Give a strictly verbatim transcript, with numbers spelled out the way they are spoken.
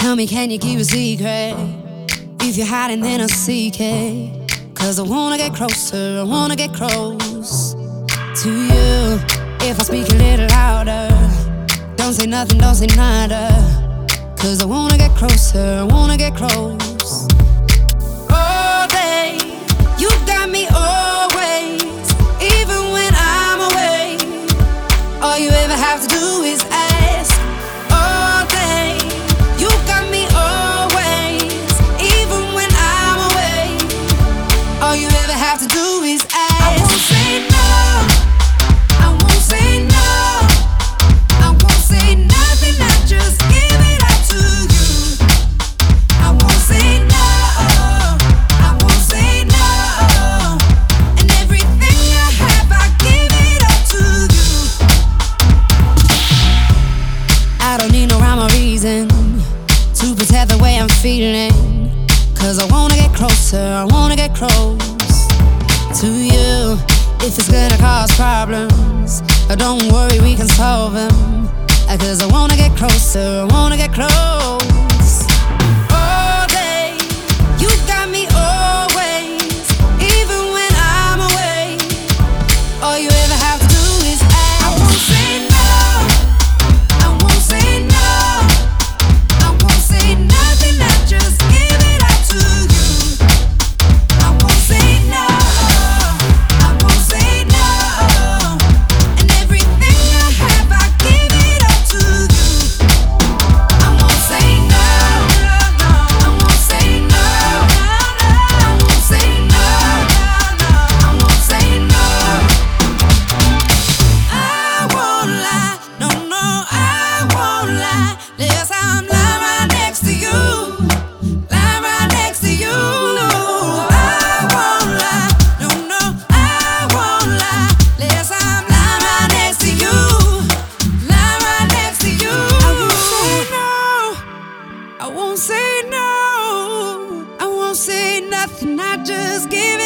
Tell me, can you keep a secret? If you're hiding, then I'll seek it. Cause I wanna get closer, I wanna get close to you. If I speak a little louder, don't say nothing, don't say nada. Cause I wanna get closer, I wanna get close. All day, you got me always, even when I'm away. All you ever have to do is ask. All day, you got me always, even when I'm away. All you ever have to do is ask. I won't say no, I won't say no, I won't say nothing, I just give it up to you. I won't say no, I won't say no, and everything I have, I give it up to you. I don't need no rhyme or reason to protect the way I'm feeling. Cause I wanna get closer, I wanna get close to you. If it's gonna cause problems, don't worry, we can solve them. Cause I wanna get closer, I wanna get close. All day, you got me always, even when I'm away. All you ever have to do is ask. I won't say no, I won't say no, I won't say nothing, I just give it up to you. I won't say no, I won't say no, and everything I have, I give it up to you. I won't say no, I won't say no, I won't say no, I won't say no. I won't lie, no, no, I won't lie. Yes, I'm lying right next to you, lying right next to you. I won't lie, no, no, I won't lie. Yes, I'm lying right next to you, lying right next to you. I won't say no, I won't say no, I won't say nothing, I just give it